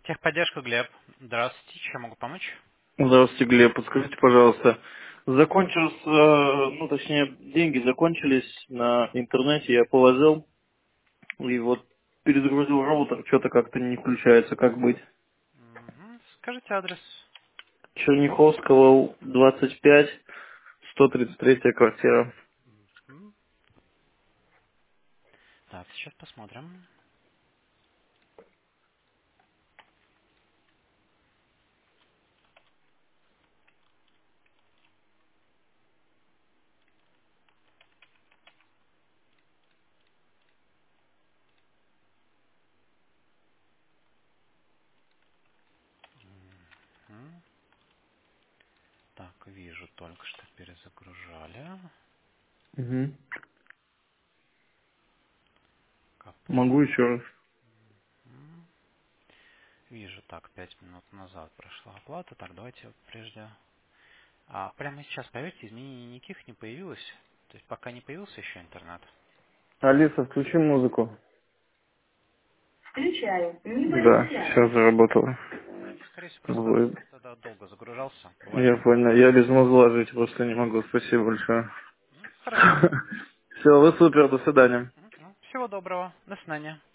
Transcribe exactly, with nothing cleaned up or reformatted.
Техподдержка, Глеб. Здравствуйте, чем могу помочь? Здравствуйте, Глеб. Подскажите, пожалуйста, закончился, ну, точнее, деньги закончились на интернете, я положил, и вот перезагрузил роутер, что-то как-то не включается, как быть? Мгм. Скажите адрес. Черняховского, двадцать пять, сто тридцать третья квартира. М. Так, сейчас посмотрим. М. Так, вижу, только что перезагружали. Угу. Могу Капла. еще раз. М. Вижу, так, пять минут назад прошла оплата. Так, давайте вот прежде... А прямо сейчас, поверьте, изменений никаких не появилось. То есть пока не появился еще интернет. Алиса, включи музыку. Включаю. Не Да, проявляю. сейчас заработало. Ну, скорее всего, просто Вы- тогда долго загружался. Бывает Я такое. понял, я без мозга жить просто не могу. Спасибо большое. М, Хорошо. Все, вы супер, до свидания. М, ну, Всего доброго. До свидания.